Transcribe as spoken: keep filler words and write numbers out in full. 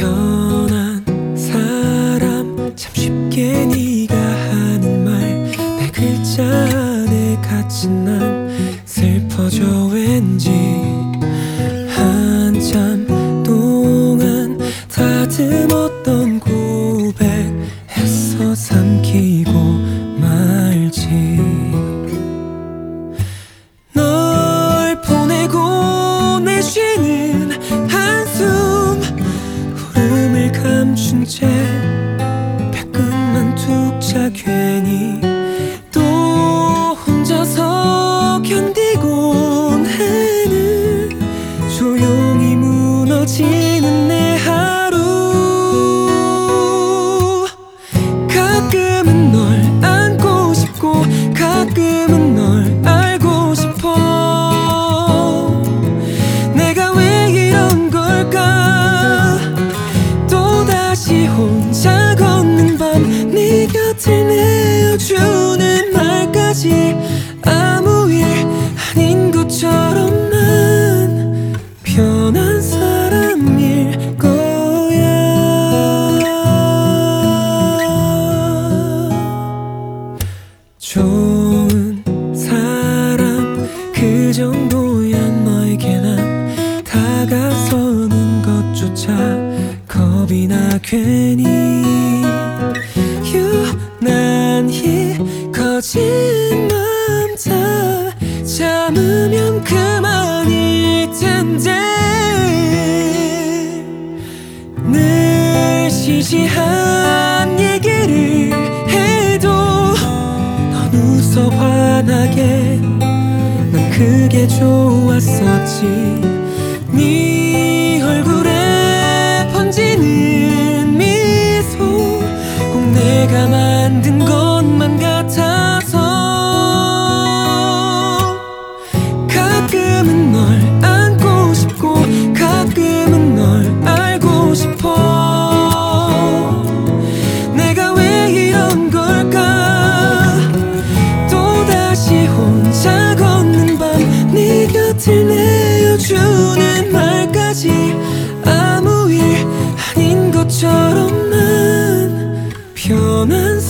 변한 사람 참 쉽게 네가 하는 말 내 글자 안에 갇힌 난 슬퍼져 왠지 한참 동안 다듬었던 고백했어 삼키고 말지 널 보내고 내쉬는 한숨 울음을 감춘 채 벽끝만 툭 차 괜히 또 혼자서 견디곤 해는 조용히 무너지는 내 하루 가끔은 널 안고 싶고 가끔은 널 알고 싶어 내가 왜 이런 걸까 또다시 혼자 걷는 밤 네 곁을 내어주는 말까지 아무 일 아닌 것처럼 난 변한 사람일 거야 좋은 사람 그 정도야 너에게 난 다가서는 것조차 겁이 나 괜히 유난히 거진 맘 다 참으면 그만일 텐데 늘 시시한 얘기를 해도 넌 웃어 환하게 난 그게 좋았었지 네 얼굴에 번지는 미소 꼭 내가 만든 것만 같아서 가끔은 널 안고 싶고 가끔은 널 알고 싶어 내가 왜 이런 걸까 또다시 혼자 걷는 밤 네 곁을 내어주는 말까지 아무 일 아닌 것처럼 난 변한